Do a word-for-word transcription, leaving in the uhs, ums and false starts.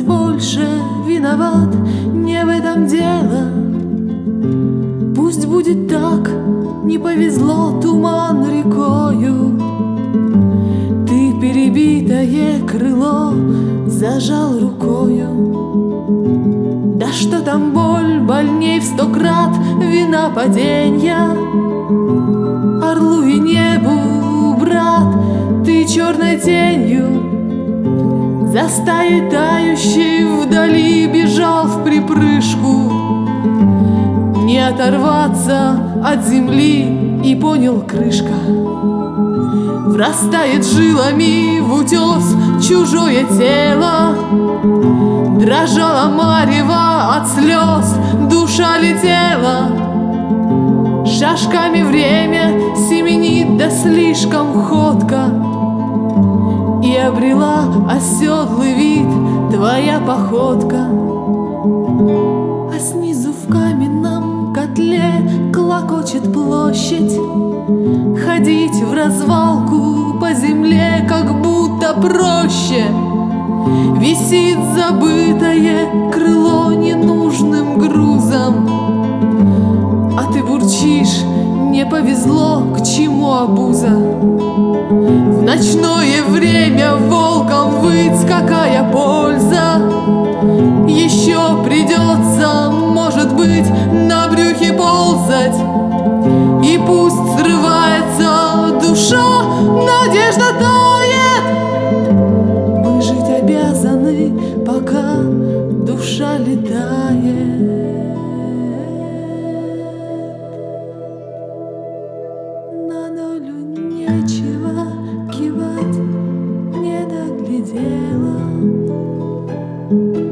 быть больше виноват, не в этом дело. Пусть будет так, не повезло, туман рекою. Ты перебитое крыло зажал рукою. Да что там боль, больней в сто крат вина паденья. Орлу и небу, брат, ты черной тенью за стаей тающей вдали бежал в припрыжку. Не оторваться от земли, и понял, крышка врастает жилами в утес чужое тело. Дрожала марево от слез, душа летела. Шажками время семенит, да слишком ходко, и обрела оседлый вид твоя походка. А снизу в каменном котле клокочет площадь. Ходить в развалку по земле как будто проще. Висит забытое крыло ненужным грузом, а ты бурчишь, не повезло, к чему обуза. В ночное время волком выть, какая польза. Еще придется, может быть, на брюхе ползать. И пусть срывается душа, надежда тает. Мы жить обязаны, пока душа летает. На долю нечего кивать, не доглядела.